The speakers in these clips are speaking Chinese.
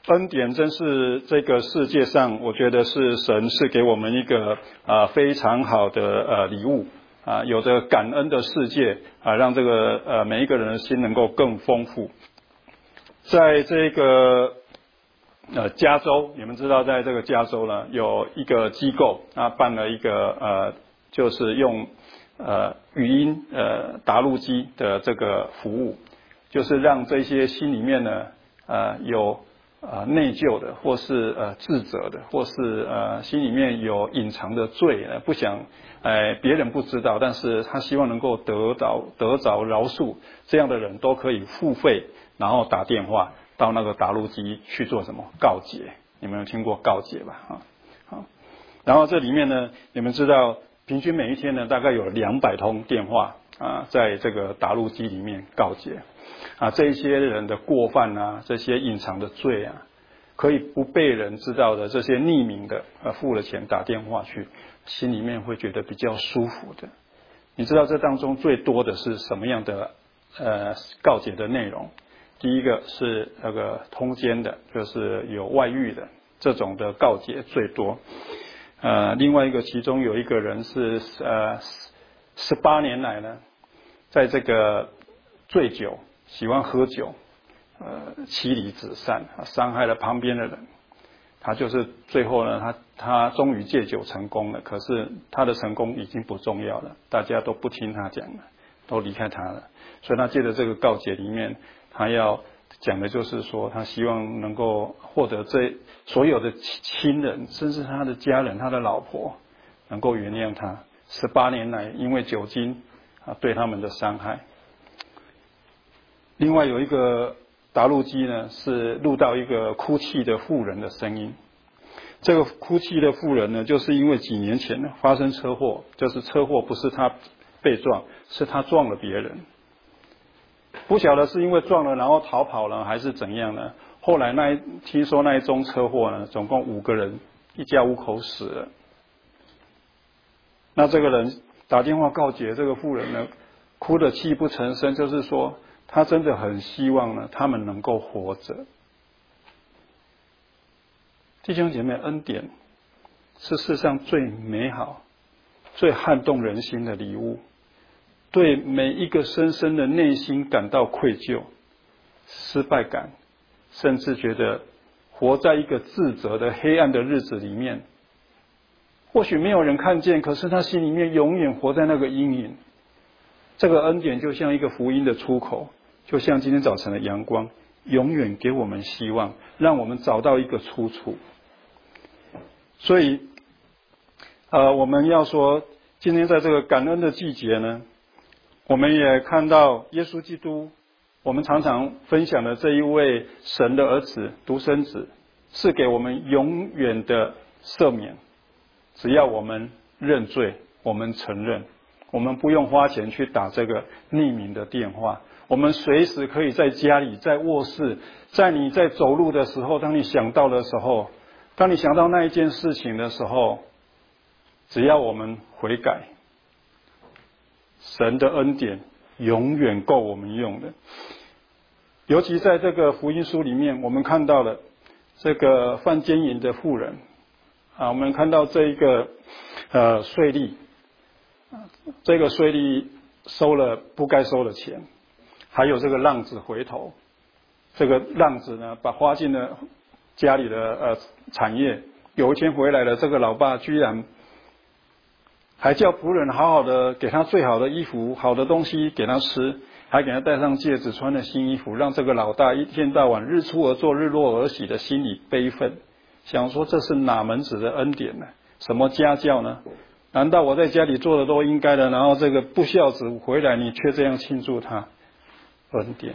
恩典真是这个世界上，我觉得是神是给我们一个非常好的礼物有着感恩的世界让这个每一个人的心能够更丰富。在这个加州，你们知道，在这个加州呢，有一个机构办了一个就是用语音答录机的这个服务，就是让这些心里面呢有内疚的，或是自责的，或是心里面有隐藏的罪，不想别人不知道，但是他希望能够得着饶恕，这样的人都可以付费，然后打电话到那个答录机去做什么告解。你们有听过告解吧？好，然后这里面呢，你们知道平均每一天呢大概有200通电话在这个答录机里面告解这一些人的过犯这些隐藏的罪可以不被人知道的，这些匿名的付了钱打电话去，心里面会觉得比较舒服的。你知道这当中最多的是什么样的告解的内容？第一个是那个通奸的，就是有外遇的，这种的告解最多。另外一个，其中有一个人是18年来呢，在这个醉酒，喜欢喝酒，妻离子散，伤害了旁边的人。他就是最后呢，他终于戒酒成功了，可是他的成功已经不重要了，大家都不听他讲了，都离开他了。所以他借着这个告解里面，他要讲的就是说，他希望能够获得这所有的亲人，甚至他的家人，他的老婆能够原谅他18年来因为酒精对他们的伤害。另外有一个答录机呢，是录到一个哭泣的妇人的声音。这个哭泣的妇人呢，就是因为几年前呢发生车祸，就是车祸不是他被撞，是他撞了别人。不晓得是因为撞了然后逃跑了还是怎样呢？后来听说那一宗车祸呢，总共5个人，一家5口死了。那这个人打电话告解这个妇人呢，哭得泣不成声，就是说他真的很希望呢他们能够活着。弟兄姐妹，恩典是世上最美好最撼动人心的礼物，对每一个深深的内心感到愧疚、失败感，甚至觉得活在一个自责的黑暗的日子里面。或许没有人看见，可是他心里面永远活在那个阴影。这个恩典就像一个福音的出口，就像今天早晨的阳光，永远给我们希望，让我们找到一个出处。所以我们要说，今天在这个感恩的季节呢，我们也看到耶稣基督，我们常常分享的这一位神的儿子独生子，是给我们永远的赦免。只要我们认罪，我们承认，我们不用花钱去打这个匿名的电话，我们随时可以在家里，在卧室，在你在走路的时候，当你想到的时候，当你想到那一件事情的时候，只要我们悔改，神的恩典永远够我们用的。尤其在这个福音书里面，我们看到了这个犯奸淫的妇人我们看到这一个税吏，这个税吏收了不该收的钱，还有这个浪子回头，这个浪子呢花尽了家里的产业，有一天回来了，这个老爸居然还叫仆人好好的给他最好的衣服、好的东西给他吃，还给他戴上戒指，穿了新衣服，让这个老大一天到晚日出而作日落而息的心里悲愤，想说这是哪门子的恩典呢？什么家教呢？难道我在家里做的都应该的，然后这个不孝子回来你却这样庆祝他？恩典，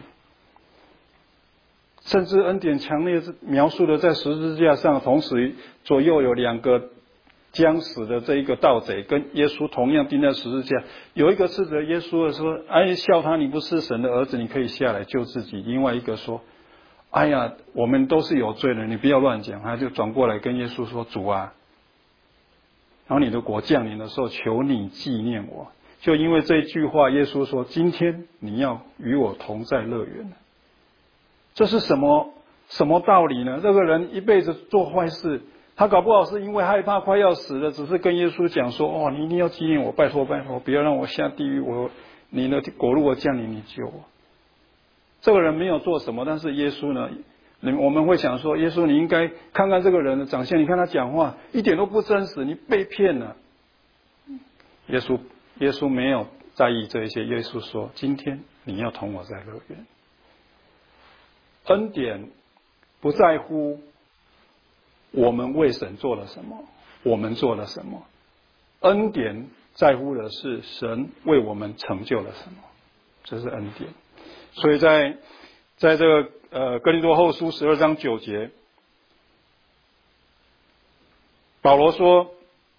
甚至恩典强烈描述的在十字架上，同时左右有2个将死的这一个盗贼跟耶稣同样钉在十字架，有一个斥责耶稣的说，笑他你不是神的儿子，你可以下来救自己。另外一个说，哎呀，我们都是有罪的，你不要乱讲。他就转过来跟耶稣说，主啊，然后你的国降临的时候，求你纪念我。就因为这一句话，耶稣说，今天你要与我同在乐园。这是什么什么道理呢？这个人一辈子做坏事，他搞不好是因为害怕快要死了，只是跟耶稣讲说：哦，你一定要纪念我，拜托拜托，不要让我下地狱，你的国如果降临，你救我。这个人没有做什么，但是耶稣呢？我们会想说，耶稣你应该看看这个人的长相，你看他讲话一点都不真实，你被骗了。耶稣没有在意这一些，耶稣说：今天你要同我在乐园。恩典不在乎我们为神做了什么，我们做了什么，恩典在乎的是神为我们成就了什么，这是恩典。所以在这个哥林多后书12章9节，保罗说，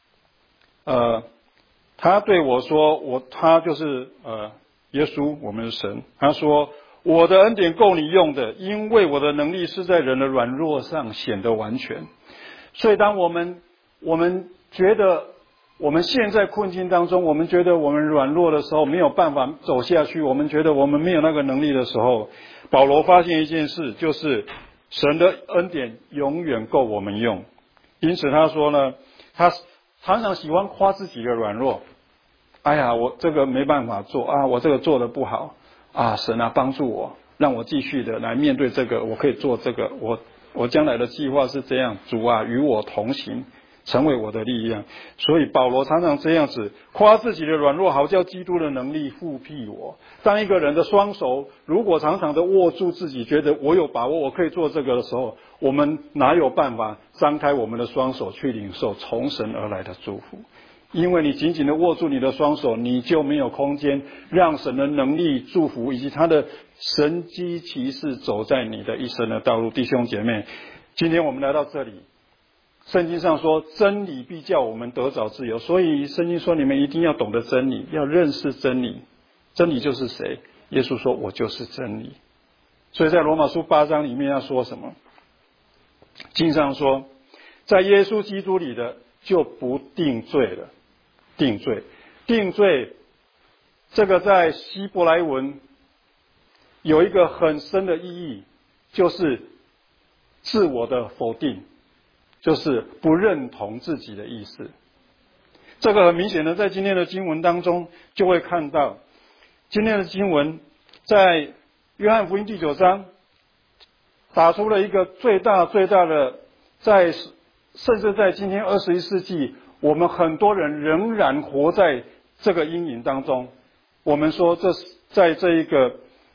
他对我说，他就是耶稣，我们的神。他说，我的恩典够你用的，因为我的能力是在人的软弱上显得完全。所以当我们觉得我们现在困境当中，我们觉得我们软弱的时候，没有办法走下去，我们觉得我们没有那个能力的时候，保罗发现一件事，就是神的恩典永远够我们用。因此他说呢，他常常喜欢夸自己的软弱。哎呀，我这个没办法做啊，我这个做得不好啊，神啊帮助我，让我继续的来面对这个，我可以做这个，我将来的计划是这样，主啊与我同行，成为我的力量。所以保罗常常这样子夸自己的软弱，好叫基督的能力复辟我。当一个人的双手如果常常的握住自己，觉得我有把握我可以做这个的时候，我们哪有办法张开我们的双手去领受从神而来的祝福？因为你紧紧的握住你的双手，你就没有空间让神的能力、祝福以及他的神机骑士走在你的一生的道路。弟兄姐妹，今天我们来到这里，圣经上说真理必叫我们得着自由，所以圣经说你们一定要懂得真理，要认识真理。真理就是谁？耶稣说我就是真理。所以在罗马书8章里面要说什么？经上说在耶稣基督里的就不定罪了。定罪这个在希伯来文有一个很深的意义，就是自我的否定，就是不认同自己的意思。这个很明显的在今天的经文当中就会看到，今天的经文在约翰福音第9章打出了一个最大的，甚至在今天21世纪，我们很多人仍然活在这个阴影当中。我们说这在这一个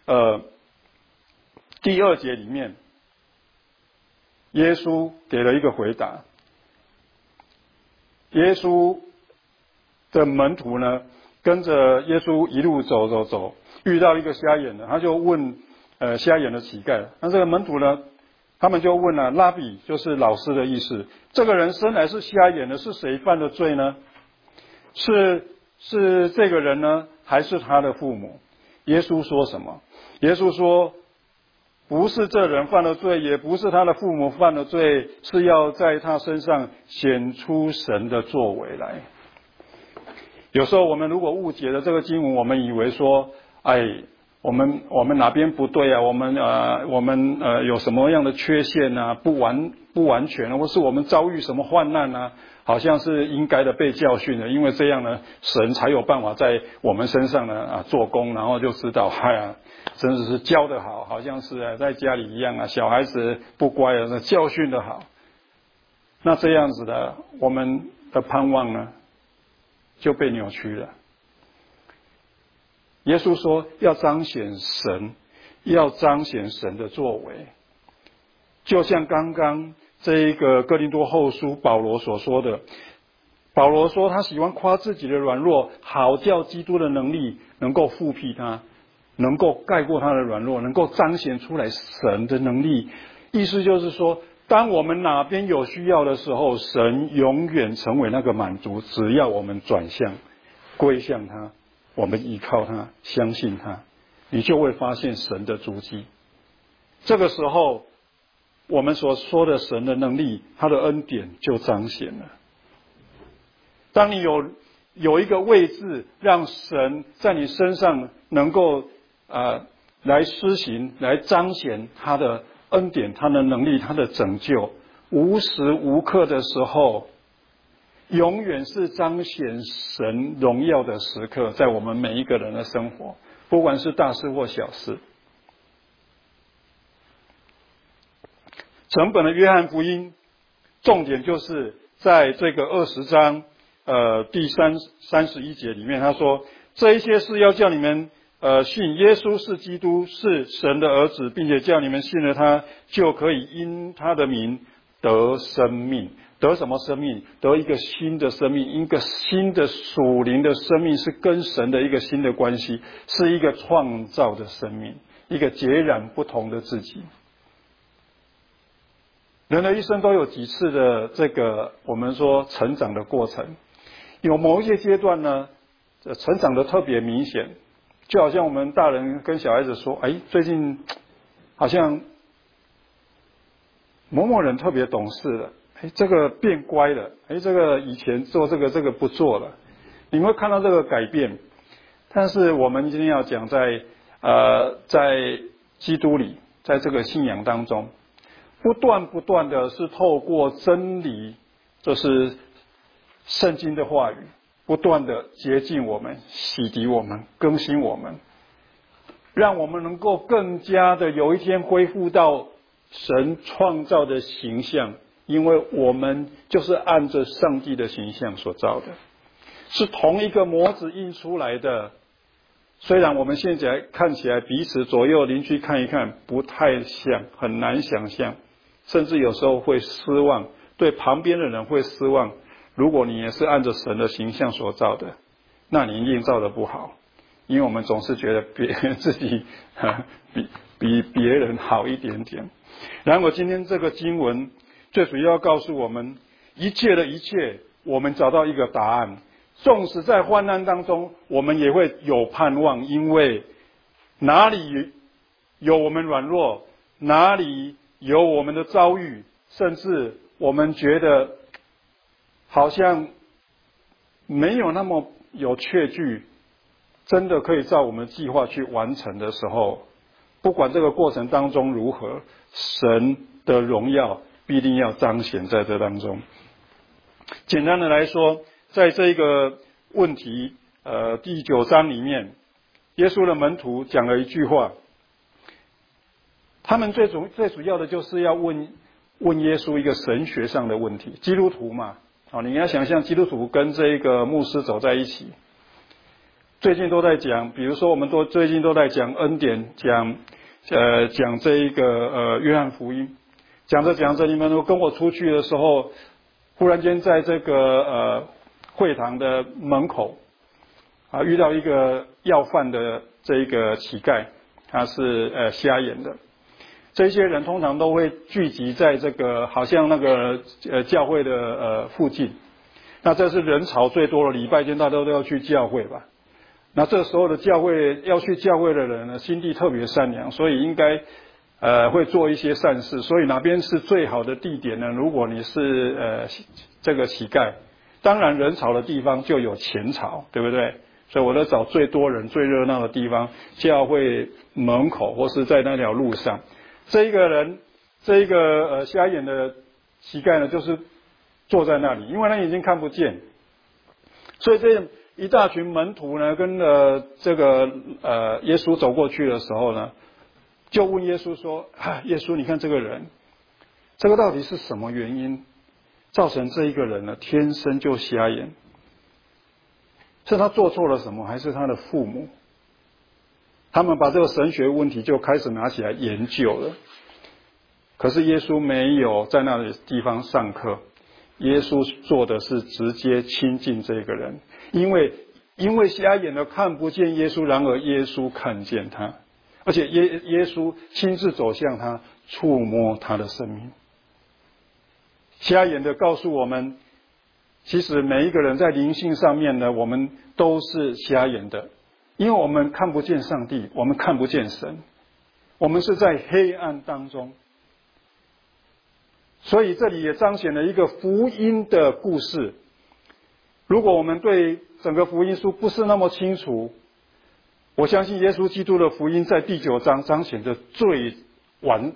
第2节里面，耶稣给了一个回答。耶稣的门徒呢，跟着耶稣一路走，遇到一个瞎眼的，他就问瞎眼的乞丐。那这个门徒呢，他们就问了，拉比就是老师的意思，这个人生来是瞎眼的，是谁犯的罪呢？是这个人呢，还是他的父母？耶稣说什么？耶稣说不是这人犯了罪，也不是他的父母犯了罪，是要在他身上显出神的作为来。有时候我们如果误解了这个经文，我们以为说，我们哪边不对啊？我们有什么样的缺陷啊？不完全啊，或是我们遭遇什么患难啊？好像是应该的被教训的，因为这样呢，神才有办法在我们身上呢做工，然后就知道，真的是教得好，好像是在家里一样啊，小孩子不乖啊，教训得好。那这样子的，我们的盼望呢就被扭曲了。耶稣说要彰显神，要彰显神的作为，就像刚刚这一个哥林多后书保罗所说的。保罗说他喜欢夸自己的软弱，好叫基督的能力能够复辟他，能够盖过他的软弱，能够彰显出来神的能力。意思就是说，当我们哪边有需要的时候，神永远成为那个满足，只要我们转向归向他，我们依靠他，相信他，你就会发现神的足迹。这个时候我们所说的神的能力，他的恩典就彰显了。当你有一个位置，让神在你身上能够来施行，来彰显他的恩典、他的能力、他的拯救，无时无刻的时候，永远是彰显神荣耀的时刻，在我们每一个人的生活，不管是大事或小事。整本的约翰福音重点就是在这个20章第31节里面，他说这一些事要叫你们信耶稣是基督，是神的儿子，并且叫你们信了他，就可以因他的名得生命。得什么生命？得一个新的生命，一个新的属灵的生命，是跟神的一个新的关系，是一个创造的生命，一个截然不同的自己。人的一生都有几次的这个我们说成长的过程，有某一些阶段呢，成长的特别明显，就好像我们大人跟小孩子说，最近好像某某人特别懂事了，这个变乖了，这个以前做这个不做了，你会看到这个改变。但是我们今天要讲在基督里，在这个信仰当中，不断的是透过真理，就是圣经的话语，不断的洁净我们、洗涤我们、更新我们，让我们能够更加的有一天恢复到神创造的形象，因为我们就是按着上帝的形象所造的，是同一个模子印出来的。虽然我们现在看起来彼此左右邻居看一看不太像，很难想象，甚至有时候会失望，对旁边的人会失望。如果你也是按着神的形象所造的，那你一定造的不好，因为我们总是觉得自己比别人好一点点。然而今天这个经文最主要告诉我们，一切的一切，我们找到一个答案。纵使在患难当中，我们也会有盼望，因为哪里有我们软弱，哪里有我们的遭遇，甚至我们觉得好像没有那么有确据，真的可以照我们计划去完成的时候，不管这个过程当中如何，神的荣耀必定要彰显在这当中。简单的来说，在这个问题第9章里面，耶稣的门徒讲了一句话，他们最主要的就是要问耶稣一个神学上的问题。基督徒嘛，你要想象基督徒跟这个牧师走在一起，最近都在讲，比如说我们最近都在讲恩典，讲这一个约翰福音，讲着你们都跟我出去的时候，忽然间在这个会堂的门口遇到一个要饭的这一个乞丐，他是瞎眼的。这些人通常都会聚集在这个好像那个教会的附近，那这是人潮最多的礼拜天，大家都要去教会吧。那这时候的要去教会的人呢，心地特别善良，所以应该会做一些善事。所以哪边是最好的地点呢？如果你是这个乞丐，当然人潮的地方就有钱潮，对不对？所以我在找最多人、最热闹的地方，教会门口或是在那条路上。这一个瞎眼的乞丐呢，就是坐在那里，因为他眼睛看不见，所以这一大群门徒呢，跟这个耶稣走过去的时候呢，就问耶稣说：耶稣，你看这个人，这个到底是什么原因造成这一个人呢天生就瞎眼？是他做错了什么，还是他的父母？他们把这个神学问题就开始拿起来研究了。可是耶稣没有在那个地方上课，耶稣做的是直接亲近这个人，因为瞎眼的看不见耶稣，然而耶稣看见他，而且耶稣亲自走向他，触摸他的生命。瞎眼的告诉我们，其实每一个人在灵性上面呢，我们都是瞎眼的，因为我们看不见上帝，我们看不见神，我们是在黑暗当中。所以这里也彰显了一个福音的故事。如果我们对整个福音书不是那么清楚，我相信耶稣基督的福音在第9章彰显的最完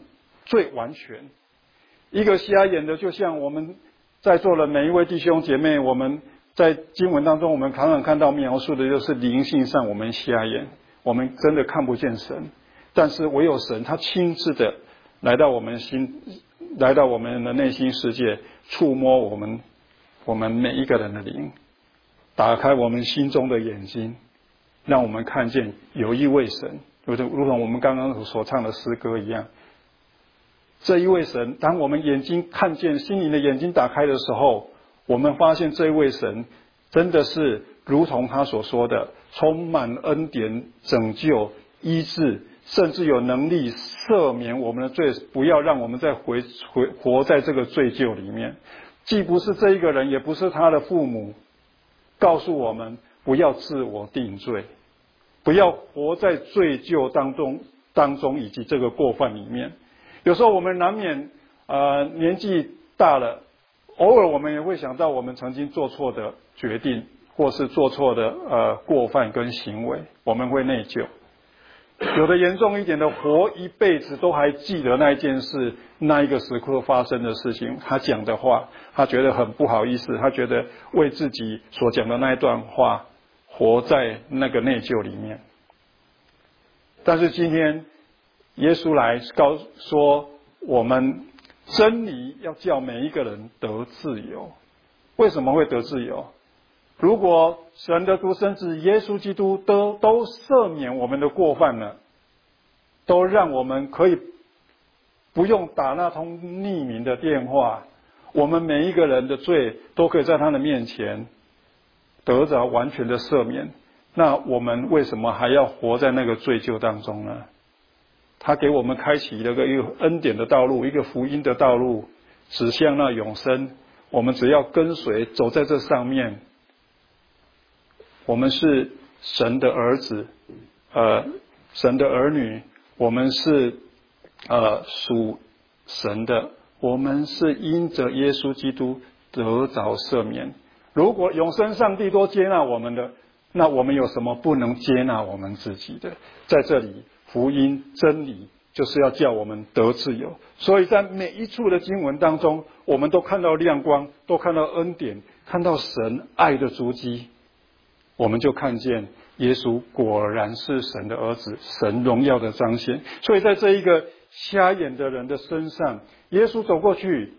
最完全。一个瞎眼的，就像我们在座的每一位弟兄姐妹，我们在经文当中，我们常常看到描述的就是灵性上我们瞎眼，我们真的看不见神。但是唯有神，他亲自的来到我们的内心世界，触摸我们每一个人的灵，打开我们心中的眼睛，让我们看见有一位神，如同我们刚刚所唱的诗歌一样。这一位神，当我们眼睛看见，心灵的眼睛打开的时候，我们发现这一位神真的是如同他所说的，充满恩典、拯救、医治，甚至有能力赦免我们的罪，不要让我们再活在这个罪疚里面。既不是这一个人，也不是他的父母告诉我们不要自我定罪，不要活在罪疚当中以及这个过犯里面。有时候我们难免年纪大了，偶尔我们也会想到我们曾经做错的决定，或是做错的过犯跟行为，我们会内疚。有的严重一点的，活一辈子都还记得那一件事，那一个时刻发生的事情，他讲的话，他觉得很不好意思，他觉得为自己所讲的那一段话活在那个内疚里面。但是今天耶稣来说，我们真理要叫每一个人得自由。为什么会得自由？如果神的独生子耶稣基督都赦免我们的过犯了，都让我们可以不用打那通匿名的电话，我们每一个人的罪都可以在他的面前得着完全的赦免，那我们为什么还要活在那个罪疚当中呢？他给我们开启了一个恩典的道路，一个福音的道路，指向那永生。我们只要跟随走在这上面，我们是神的儿子，神的儿女，我们是属神的，我们是因着耶稣基督得着赦免。如果永生上帝都接纳我们的，那我们有什么不能接纳我们自己的？在这里，福音真理就是要叫我们得自由。所以在每一处的经文当中，我们都看到亮光，都看到恩典，看到神爱的足迹，我们就看见耶稣果然是神的儿子，神荣耀的彰显。所以在这一个瞎眼的人的身上，耶稣走过去，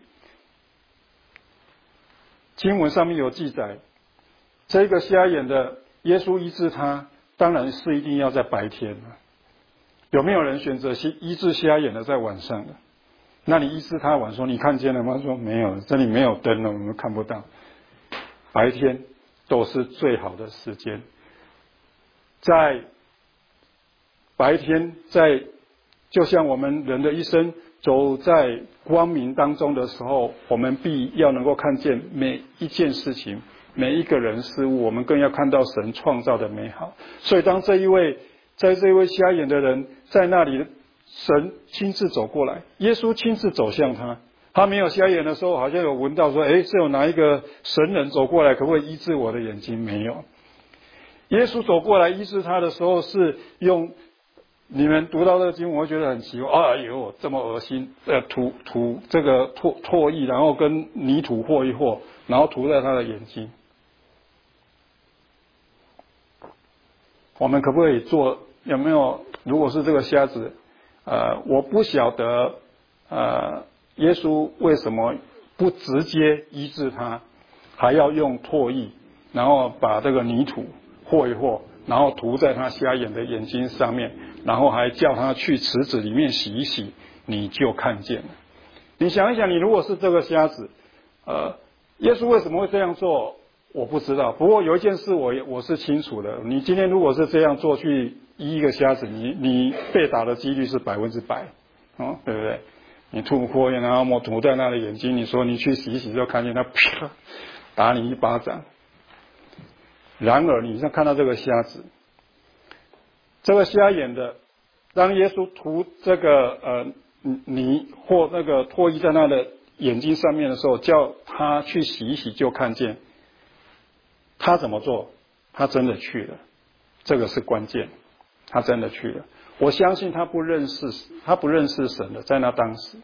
经文上面有记载，这个瞎眼的耶稣医治他，当然是一定要在白天了。有没有人选择医治瞎眼的在晚上的？那你医治他晚说你看见了吗？说没有，这里没有灯了，我们看不到。白天都是最好的时间。在白天，就像我们人的一生走在光明当中的时候，我们必要能够看见每一件事情，每一个人事物，我们更要看到神创造的美好。所以当这一位瞎眼的人在那里，神亲自走过来，耶稣亲自走向他。他没有瞎眼的时候，好像有闻到说，是有哪一个神人走过来，可不可以医治我的眼睛？没有。耶稣走过来医治他的时候，是用你们读到这个经文会觉得很奇怪，哎呦，这么恶心！涂这个唾液，然后跟泥土和一和，然后涂在他的眼睛。我们可不可以做？有没有？如果是这个瞎子，我不晓得，耶稣为什么不直接医治他，还要用唾液，然后把这个泥土和一和，然后涂在他瞎眼的眼睛上面，然后还叫他去池子里面洗一洗，你就看见了。你想一想，你如果是这个瞎子，耶稣为什么会这样做？我不知道。不过有一件事我是清楚的，你今天如果是这样做去医一个瞎子，你被打的几率是100%，对不对？你吐唾液，然后涂在他的眼睛，你说你去洗一洗，就看见他啪打你一巴掌。然而你看到这个瞎子，这个瞎眼的，当耶稣涂这个泥或那个唾液在他的眼睛上面的时候，叫他去洗一洗，就看见。他怎么做？他真的去了，这个是关键。 他真的去了。我相信他不认识神的，在那当时。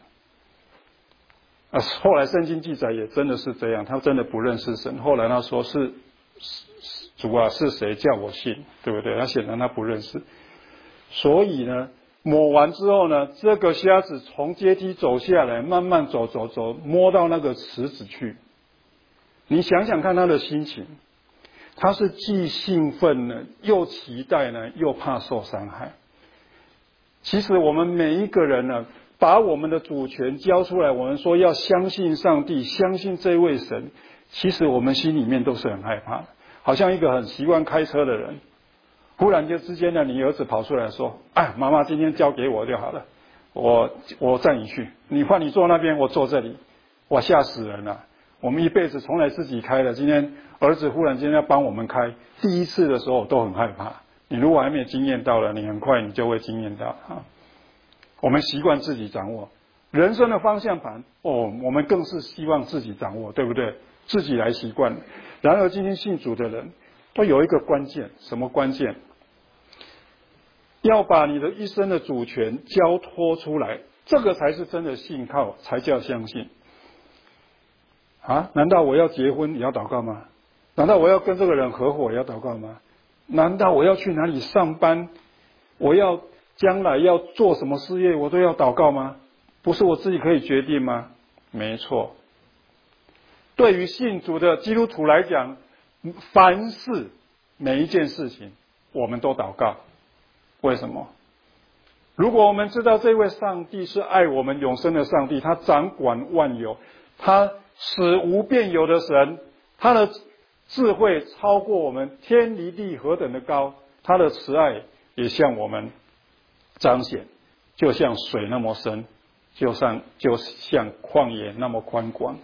后来圣经记载也真的是这样，他真的不认识神。后来他说是主啊，是谁叫我信，对不对？他显然他不认识。所以呢，抹完之后呢，这个瞎子从阶梯走下来，慢慢走，摸到那个池子去。你想想看他的心情，他是既兴奋呢，又期待呢，又怕受伤害。其实我们每一个人呢，把我们的主权交出来，我们说要相信上帝，相信这位神，其实我们心里面都是很害怕的。好像一个很习惯开车的人，忽然间之间呢，你儿子跑出来说：“哎，妈妈今天交给我就好了，我载你去，你换你坐那边，我坐这里。”哇，吓死人了！我们一辈子从来自己开的，今天儿子忽然间要帮我们开，第一次的时候都很害怕。你如果还没有经验到了，你很快你就会经验到啊。我们习惯自己掌握人生的方向盘，我们更是希望自己掌握，对不对？自己来习惯。然而今天信主的人都有一个关键，什么关键？要把你的一生的主权交托出来，这个才是真的信靠，才叫相信。啊？难道我要结婚也要祷告吗？难道我要跟这个人合伙也要祷告吗？难道我要去哪里上班，我要将来要做什么事业，我都要祷告吗？不是我自己可以决定吗？没错。对于信主的基督徒来讲，凡事每一件事情我们都祷告。为什么？如果我们知道这位上帝是爱我们永生的上帝，他掌管万有，他使无变有的神，他的智慧超过我们，天离地何等的高，他的慈爱也向我们彰显，就像水那么深，就像旷野那么宽广。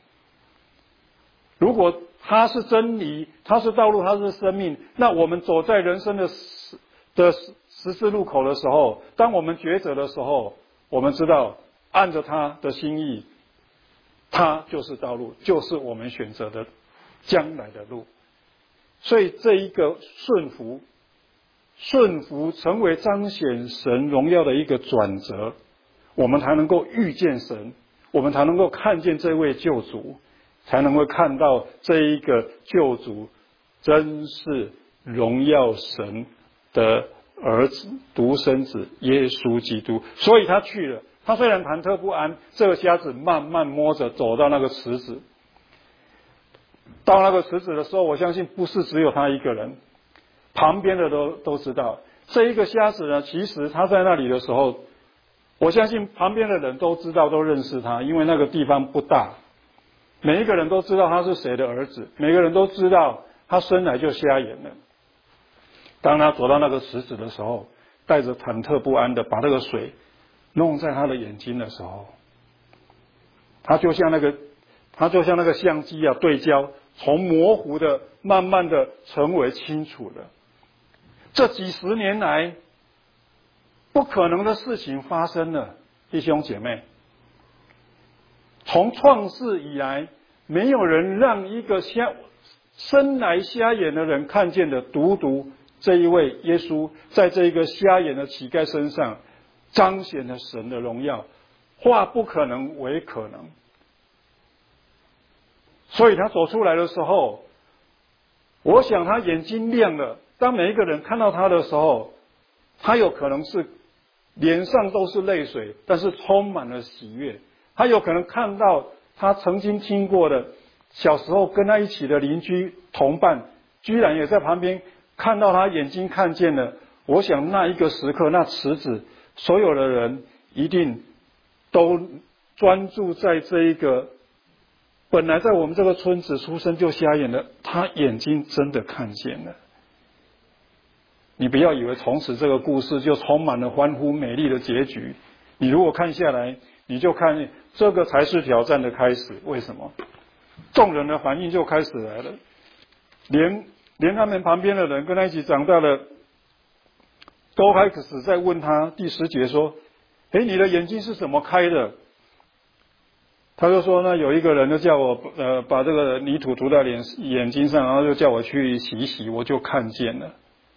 如果他是真理，他是道路，他是生命，那我们走在人生的十字路口的时候，当我们抉择的时候，我们知道按着他的心意，他就是道路，就是我们选择的将来的路。所以这一个顺服成为彰显神荣耀的一个转折，我们才能够遇见神，我们才能够看见这位救主，才能够看到这一个救主真是荣耀神的儿子，独生子耶稣基督。所以他去了，他虽然忐忑不安，这个瞎子慢慢摸着走到那个池子。到那个池子的时候，我相信不是只有他一个人，旁边的都知道。这一个瞎子呢，其实他在那里的时候，我相信旁边的人都知道，都认识他，因为那个地方不大，每一个人都知道他是谁的儿子，每个人都知道他生来就瞎眼了。当他走到那个池子的时候，带着忐忑不安的把那个水弄在他的眼睛的时候，他就像那个相机啊对焦，从模糊的慢慢的成为清楚的。这几十年来不可能的事情发生了，弟兄姐妹。从创世以来，没有人让一个生来瞎眼的人看见的，独这一位耶稣在这一个瞎眼的乞丐身上彰显了神的荣耀，化不可能为可能。所以他走出来的时候，我想他眼睛亮了。当每一个人看到他的时候，他有可能是脸上都是泪水，但是充满了喜悦。他有可能看到他曾经听过的小时候跟他一起的邻居同伴，居然也在旁边看到他眼睛看见了。我想那一个时刻，那池子，所有的人一定都专注在这一个本来在我们这个村子出生就瞎眼的，他眼睛真的看见了。你不要以为从此这个故事就充满了欢呼美丽的结局，你如果看下来，你就看这个才是挑战的开始。为什么？众人的反应就开始来了，连他们旁边的人跟他一起长大的都开始在问他。第10节说：“你的眼睛是怎么开的？”他就说呢，有一个人就叫我把这个泥土涂在眼睛上，然后就叫我去洗一洗，我就看见了。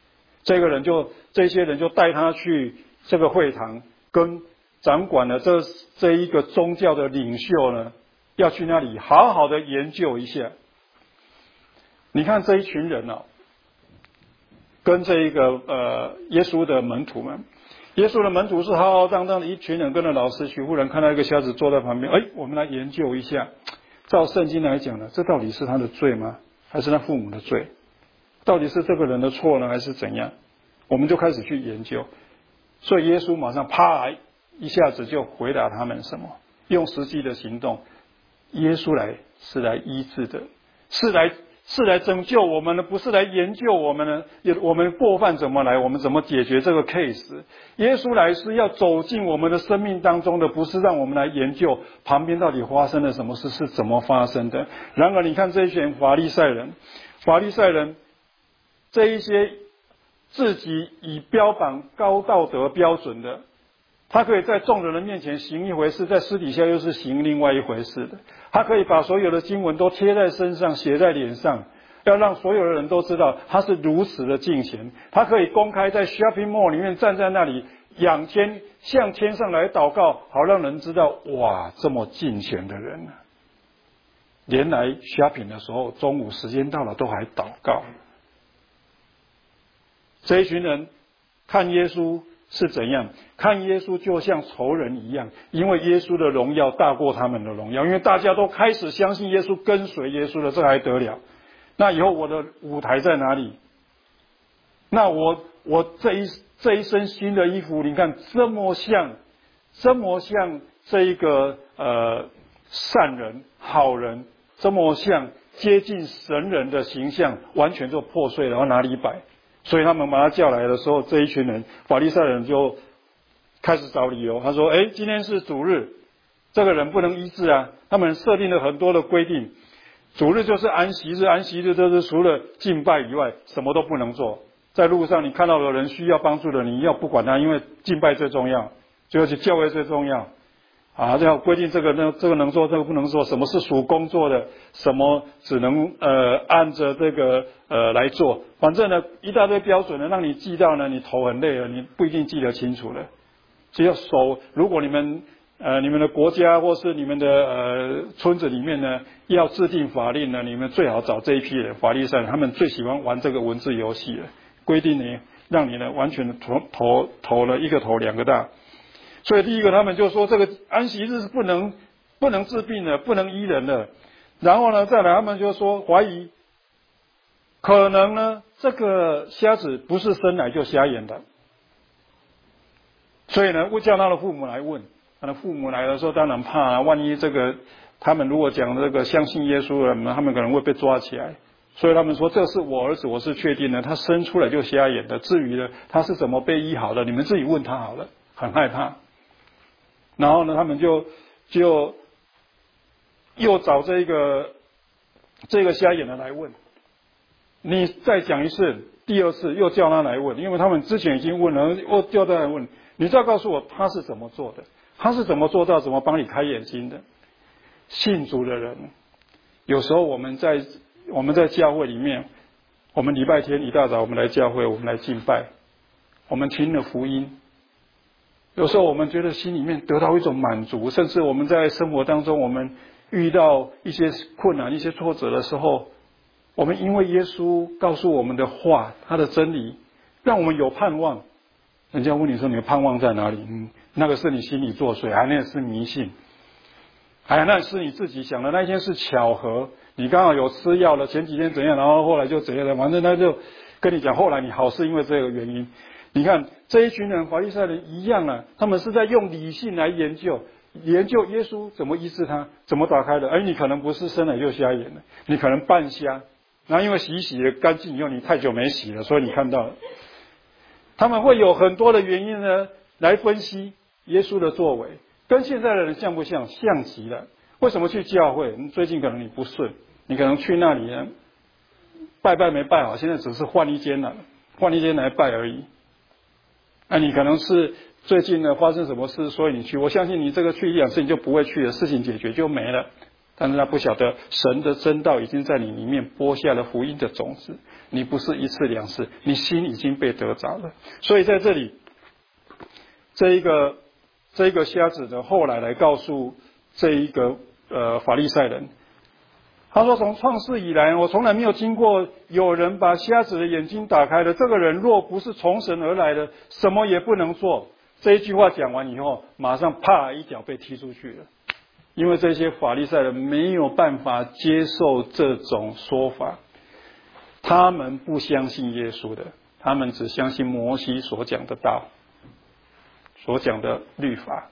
这些人就带他去这个会堂，跟掌管的这一个宗教的领袖呢，要去那里好好的研究一下。你看这一群人啊，跟这一个耶稣的门徒们，耶稣的门徒是浩浩荡荡的一群人，跟着老师徐夫人看到一个瞎子坐在旁边，我们来研究一下。照圣经来讲呢，这到底是他的罪吗？还是他父母的罪？到底是这个人的错呢，还是怎样？我们就开始去研究。所以耶稣马上啪一下子就回答他们什么？用实际的行动。耶稣是来医治的，是来拯救我们的，不是来研究我们的。我们过犯怎么来，我们怎么解决这个 case？ 耶稣来是要走进我们的生命当中的，不是让我们来研究旁边到底发生了什么事，是怎么发生的。然而你看这一群法利赛人这一些自己以标榜高道德标准的，他可以在众人的面前行一回事，在私底下又是行另外一回事的。他可以把所有的经文都贴在身上，写在脸上，要让所有的人都知道他是如此的敬虔。他可以公开在 shopping mall 里面站在那里仰天向天上来祷告，好让人知道，哇，这么敬虔的人啊，连来 shopping 的时候，中午时间到了都还祷告。这一群人看耶稣是怎样？看耶稣就像仇人一样，因为耶稣的荣耀大过他们的荣耀，因为大家都开始相信耶稣，跟随耶稣了，这还得了？那以后我的舞台在哪里？那我这一身新的衣服，你看这么像这一个善人好人，这么像接近神人的形象，完全就破碎了，然后哪里摆？所以他们把他叫来的时候，这一群人法利赛人就开始找理由。他说：今天是主日，这个人不能医治啊。他们设定了很多的规定，主日就是安息日，安息日就是除了敬拜以外什么都不能做。在路上你看到有人需要帮助的，你要不管他，因为敬拜最重要，就是教会最重要啊。这样规定这个能做，这个不能做，什么是属工作的，什么只能按着这个来做。反正呢一大堆标准呢，让你记到呢，你头很累了，你不一定记得清楚了。只要如果你们的国家或是你们的村子里面呢，要制定法令呢，你们最好找这一批人，法利赛人，他们最喜欢玩这个文字游戏了。规定呢，让你呢完全的头了一个头两个大。所以第一个他们就说，这个安息日是不能治病的，不能医人的。然后呢再来他们就说怀疑可能呢这个瞎子不是生来就瞎眼的，所以呢叫他的父母来问。他的父母来的时候当然怕啊，万一这个他们如果讲这个相信耶稣的人，他们可能会被抓起来。所以他们说，这是我儿子，我是确定的，他生出来就瞎眼的，至于呢他是怎么被医好的，你们自己问他好了。很害怕。然后呢他们就又找这个瞎眼的来问。你再讲一次，第二次又叫他来问，因为他们之前已经问了，又叫他来问。你再告诉我他是怎么做的，他是怎么做到，怎么帮你开眼睛的。信主的人，有时候我们在教会里面，我们礼拜天一大早我们来教会，我们来敬拜，我们听了福音，有时候我们觉得心里面得到一种满足，甚至我们在生活当中我们遇到一些困难一些挫折的时候，我们因为耶稣告诉我们的话，他的真理让我们有盼望。人家问你说你的盼望在哪里？那个是你心里作祟，还那是迷信，那是你自己想的，那一天是巧合，你刚好有吃药了，前几天怎样，然后后来就怎样了，反正他就跟你讲后来你好是因为这个原因。你看这一群人法利赛人一样啊，他们是在用理性来研究耶稣怎么医治他，怎么打开的。你可能不是生来就瞎眼的，你可能半瞎，然后因为洗了干净以后你太久没洗了，所以你看到了。他们会有很多的原因呢来分析耶稣的作为，跟现在的人像不像？像极了。为什么去教会？最近可能你不顺，你可能去那里呢拜没拜好，现在只是换一间来拜而已。你可能是最近呢发生什么事，所以你去。我相信你这个去1-2次你就不会去了，事情解决就没了。 但是他不晓得神的真道已经在你里面播下了福音的种子，你不是一次两次，你心已经被得着了。所以在这里，这一个瞎子呢，后来告诉这一个法利赛人，他说从创世以来，我从来没有听过有人把瞎子的眼睛打开的，这个人若不是从神而来的，什么也不能做。这一句话讲完以后，马上啪一脚被踢出去了。因为这些法利赛人没有办法接受这种说法，他们不相信耶稣的，他们只相信摩西所讲的道，所讲的律法。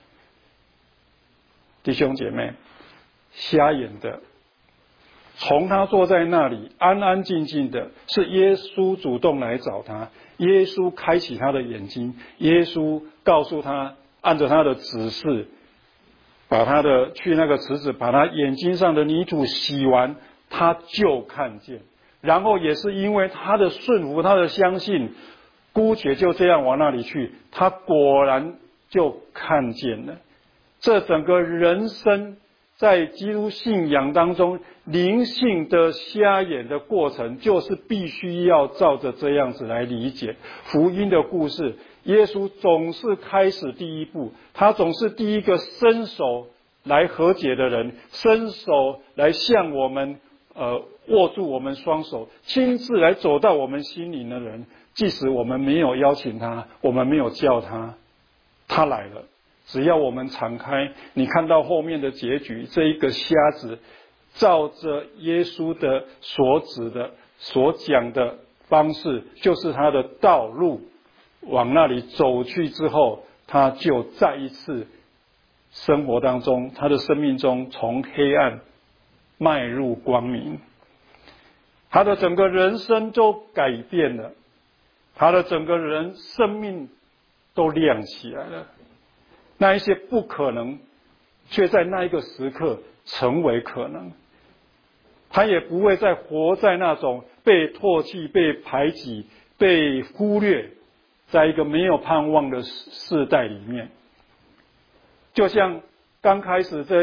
弟兄姐妹，瞎眼的，从他坐在那里安安静静的，是耶稣主动来找他，耶稣开启他的眼睛，耶稣告诉他，按照他的指示，把他的去那个池子，把他眼睛上的泥土洗完，他就看见。然后也是因为他的顺服，他的相信，姑且就这样往那里去，他果然就看见了。这整个人生在基督信仰当中灵性的瞎眼的过程，就是必须要照着这样子来理解福音的故事。耶稣总是开始第一步，他总是第一个伸手来和解的人，伸手来向我们握住我们双手，亲自来走到我们心里的人，即使我们没有邀请他，我们没有叫他，他来了。只要我们敞开，你看到后面的结局，这一个瞎子照着耶稣的所指的所讲的方式，就是他的道路，往那里走去之后，他就再一次生活当中，他的生命中从黑暗迈入光明，他的整个人生都改变了，他的整个生命都亮起来了。那一些不可能，却在那一个时刻成为可能。他也不会再活在那种被唾弃、被排挤、被忽略，在一个没有盼望的世代里面。就像刚开始这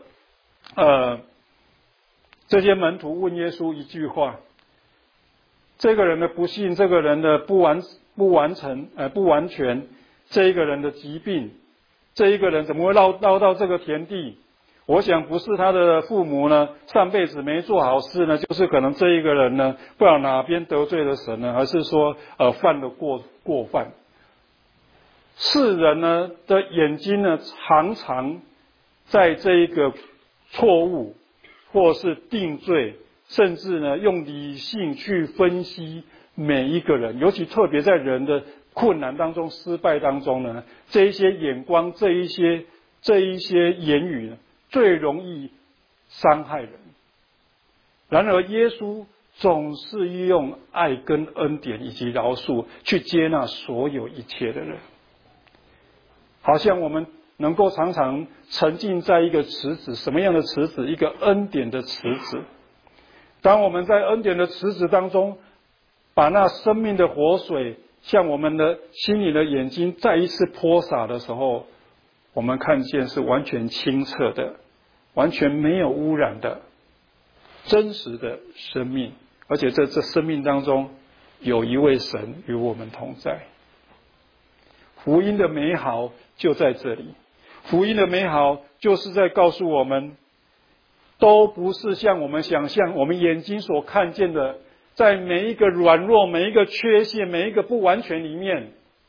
些门徒问耶稣一句话：这个人的不幸，这个人的不完全，这一个人的疾病。这一个人怎么会落到这个田地？我想不是他的父母呢，上辈子没做好事呢，就是可能这一个人呢，不知道哪边得罪了神呢，还是说犯了过犯。世人呢的眼睛呢，常常在这一个错误，或是定罪，甚至呢用理性去分析每一个人，尤其特别在人的困难当中、失败当中呢，这一些眼光、这一些言语呢，最容易伤害人。然而，耶稣总是用爱跟恩典以及饶恕去接纳所有一切的人。好像我们能够常常沉浸在一个池子，什么样的池子？一个恩典的池子。当我们在恩典的池子当中，把那生命的活水向我们的心里的眼睛再一次泼洒的时候，我们看见是完全清澈的，完全没有污染的真实的生命。而且在这生命当中有一位神与我们同在。福音的美好就在这里，福音的美好就是在告诉我们，都不是像我们想象我们眼睛所看见的，在每一个软弱、每一个缺陷、每一个不完全里面，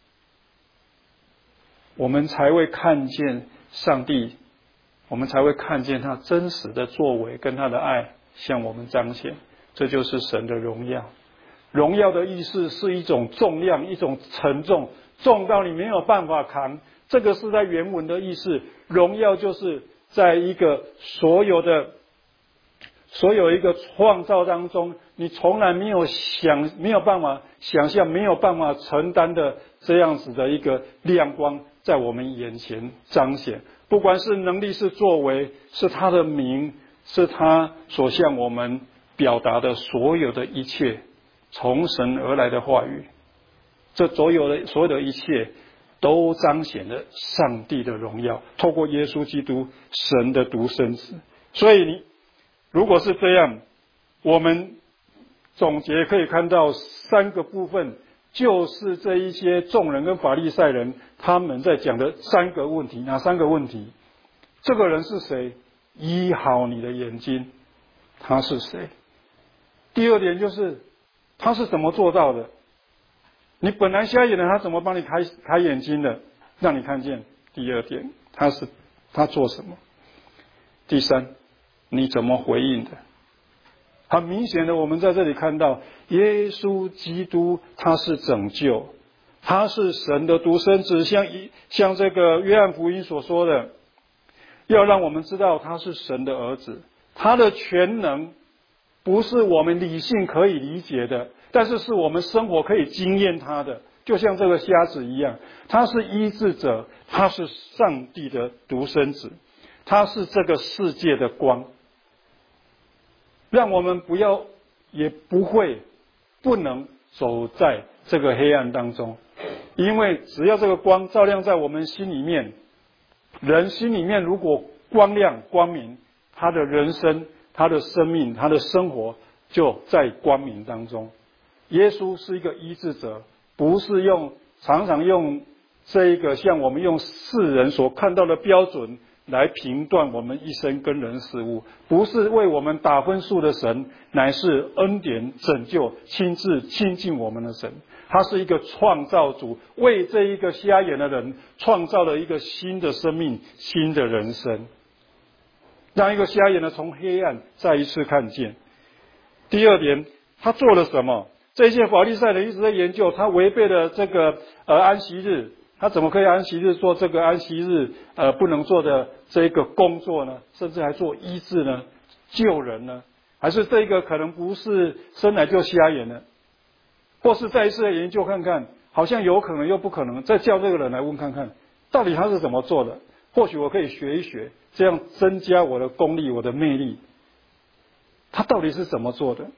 我们才会看见上帝，我们才会看见他真实的作为跟他的爱向我们彰显。这就是神的荣耀。荣耀的意思是一种重量，一种沉重，重到你没有办法扛。这个是在原文的意思。荣耀就是在一个所有一个创造当中，你从来没有办法想象、没有办法承担的这样子的一个亮光，在我们眼前彰显。不管是能力、是作为，是他的名，是他所向我们表达的所有的一切，从神而来的话语，这所有的一切都彰显了上帝的荣耀，透过耶稣基督，神的独生子。 所以如果是这样，我们总结可以看到3个部分，就是这一些众人跟法利赛人他们在讲的3个问题。哪3个问题？这个人是谁？医好你的眼睛，他是谁？第二点就是他是怎么做到的？你本来瞎眼的，他怎么帮你开眼睛的，让你看见？第二点，他做什么？第3，你怎么回应的？很明显的，我们在这里看到耶稣基督他是拯救，他是神的独生子，像这个约翰福音所说的，要让我们知道他是神的儿子，他的全能不是我们理性可以理解的，但是是我们生活可以经验他的。就像这个瞎子一样，他是医治者，他是上帝的独生子，他是这个世界的光，让我们不要也不能走在这个黑暗当中。因为只要这个光照亮在我们心里面，人心里面如果光亮光明，他的人生他的生命他的生活就在光明当中。耶稣是一个医治者，不是常常用这一个像我们用世人所看到的标准来评断我们一生跟人事物，不是为我们打分数的神，乃是恩典拯救亲自亲近我们的神。他是一个创造主，为这一个瞎眼的人创造了一个新的生命，新的人生，让一个瞎眼的从黑暗再一次看见。第二点，他做了什么？这些法利赛人一直在研究，他违背了这个安息日，他怎么可以安息日做这个安息日不能做的这个工作呢？甚至还做医治呢，救人呢？还是这个可能不是生来就瞎眼呢？或是再一次的研究看看，好像有可能又不可能，再叫这个人来问看看，到底他是怎么做的？或许我可以学一学，这样增加我的功力，我的魅力。他到底是怎么做的？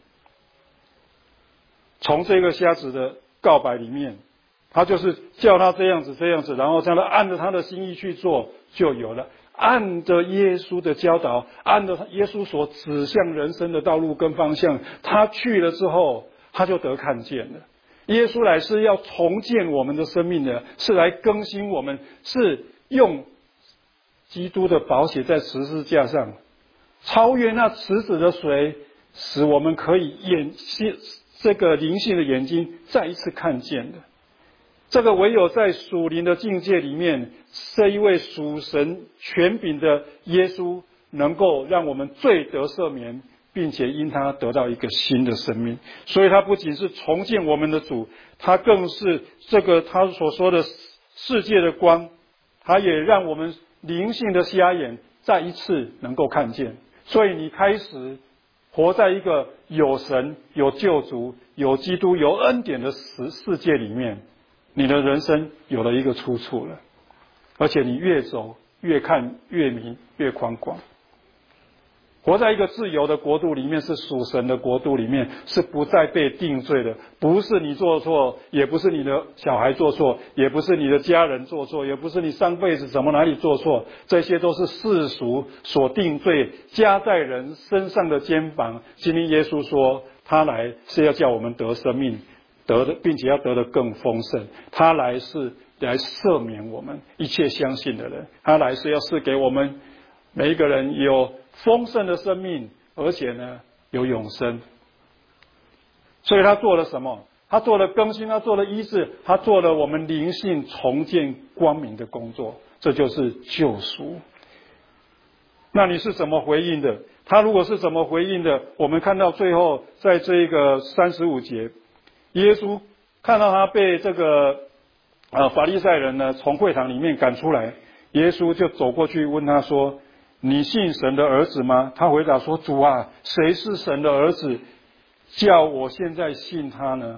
从这个瞎子的告白里面，他就是叫他这样子，然后让他按着他的心意去做，就有了。按着耶稣的教导，按着耶稣所指向人生的道路跟方向，他去了之后，他就得看见了。耶稣来是要重建我们的生命的，是来更新我们，是用基督的宝血在十字架上超越那池子的水，使我们可以这个灵性的眼睛再一次看见的。这个唯有在属灵的境界里面，这一位属神权柄的耶稣，能够让我们罪得赦免，并且因他得到一个新的生命。所以他不仅是重建我们的主，他更是这个他所说的世界的光，他也让我们灵性的瞎眼再一次能够看见。所以你开始活在一个有神、有救主、有基督、有恩典的世界里面，你的人生有了一个出处了，而且你越走越看越明越宽广。活在一个自由的国度里面，是属神的国度里面，是不再被定罪的。不是你做错，也不是你的小孩做错，也不是你的家人做错，也不是你上辈子怎么哪里做错，这些都是世俗所定罪加在人身上的肩膀。今天耶稣说，他来是要叫我们得生命，并且要得得更丰盛。他来是来赦免我们一切相信的人，他来是要赐给我们每一个人有丰盛的生命，而且呢有永生。所以他做了什么？他做了更新，他做了医治，他做了我们灵性重建光明的工作，这就是救赎。那你是怎么回应的？他如果是怎么回应的，我们看到最后在这个35节，耶稣看到他被这个法利赛人呢从会堂里面赶出来，耶稣就走过去问他说，你信神的儿子吗？他回答说，主啊，谁是神的儿子，叫我现在信他呢？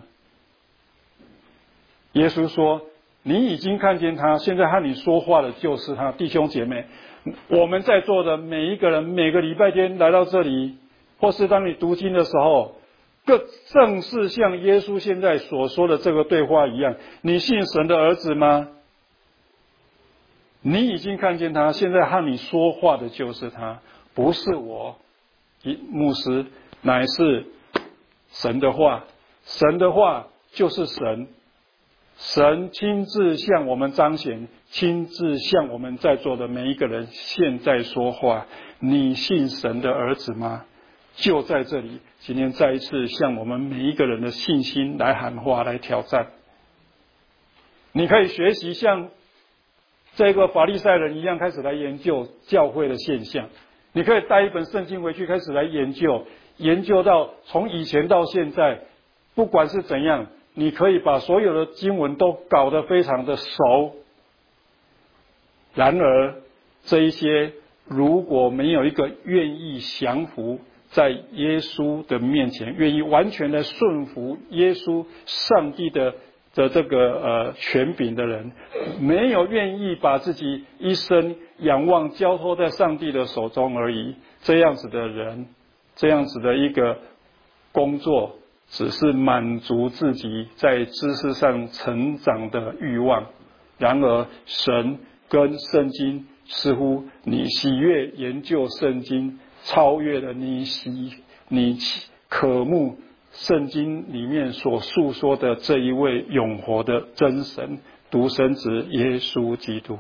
耶稣说，你已经看见他，现在和你说话的就是他。弟兄姐妹，我们在座的每一个人，每个礼拜天来到这里，或是当你读经的时候，正是像耶稣现在所说的这个对话一样，你信神的儿子吗？你已经看见他，现在和你说话的就是他。 不是我牧师，乃是神的话。神的话就是神，神亲自向我们彰显，亲自向我们在座的每一个人现在说话。你信神的儿子吗？就在这里，今天再一次向我们每一个人的信心来喊话，来挑战。你可以学习像这个法利赛人一样，开始来研究教会的现象。你可以带一本圣经回去，开始来研究，研究到从以前到现在，不管是怎样，你可以把所有的经文都搞得非常的熟。然而，这一些如果没有一个愿意降服在耶稣的面前，愿意完全的顺服耶稣上帝的这个权柄的人，没有愿意把自己一生仰望交托在上帝的手中而已，这样子的人，这样子的一个工作，只是满足自己在知识上成长的欲望。然而神跟圣经似乎你喜悦研究圣经，超越了你渴慕圣经里面所述说的这一位永活的真神独生子耶稣基督。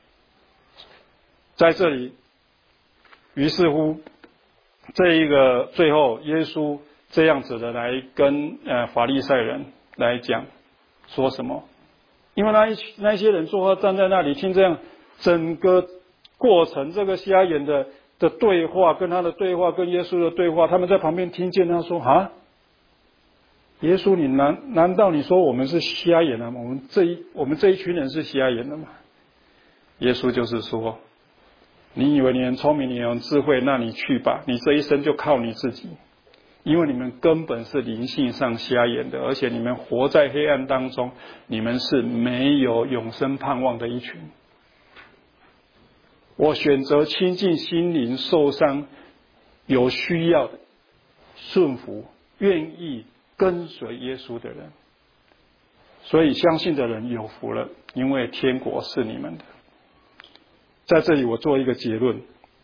在这里，于是乎这一个最后耶稣这样子的来跟法利赛人来讲说什么？因为那些人说话站在那里听这样整个过程，这个瞎眼的对话，跟他的对话，跟耶稣的对话，他们在旁边听见他说啊，耶稣你难道你说我们是瞎眼的吗？我们这一群人是瞎眼的吗？耶稣就是说，你以为你很聪明，你很智慧，那你去吧，你这一生就靠你自己。因为你们根本是灵性上瞎眼的，而且你们活在黑暗当中，你们是没有永生盼望的一群。我选择亲近心灵受伤、有需要的、顺服、愿意跟随耶稣的人。所以相信的人有福了，因为天国是你们的。在这里我做一个结论，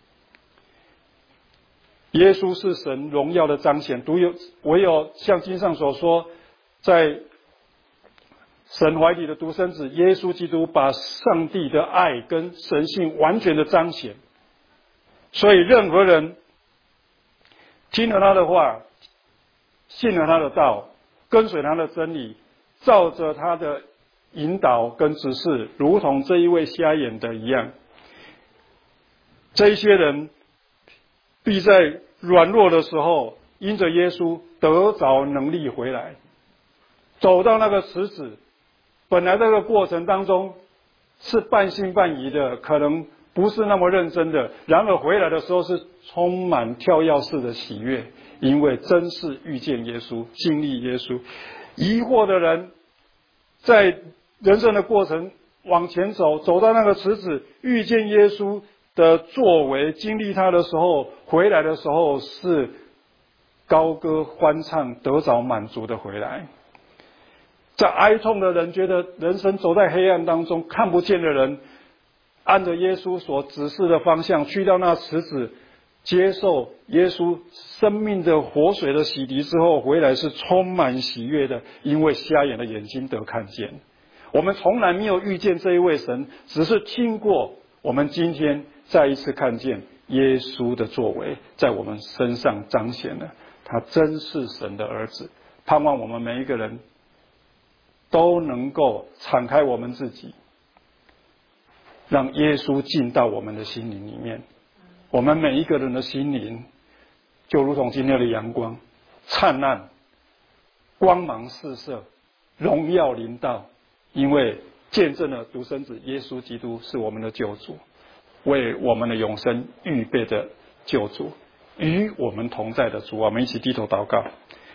耶稣是神荣耀的彰显，唯有像经上所说，在神怀里的独生子耶稣基督把上帝的爱跟神性完全的彰显。所以任何人听了他的话，信了他的道，跟随他的真理，照着他的引导跟指示，如同这一位瞎眼的一样，这一些人必在软弱的时候，因着耶稣得着能力回来，走到那个池子。本来这个过程当中是半信半疑的，可能不是那么认真的，然而回来的时候是充满跳跃式的喜悦，因为真是遇见耶稣，经历耶稣。疑惑的人在人生的过程往前走，走到那个池子，遇见耶稣的作为，经历他的时候，回来的时候是高歌欢唱，得着满足的回来。在哀痛的人，觉得人生走在黑暗当中，看不见的人，按着耶稣所指示的方向，去到那池子，接受耶稣生命的活水的洗涤之后，回来是充满喜悦的，因为瞎眼的眼睛得看见。我们从来没有遇见这一位神，只是听过，我们今天再一次看见耶稣的作为在我们身上彰显了，他真是神的儿子。盼望我们每一个人都能够敞开我们自己，让耶稣进到我们的心灵里面。我们每一个人的心灵就如同今天的阳光，灿烂，光芒四射，荣耀临到，因为见证了独生子耶稣基督是我们的救主，为我们的永生预备的救主，与我们同在的主。我们一起低头祷告。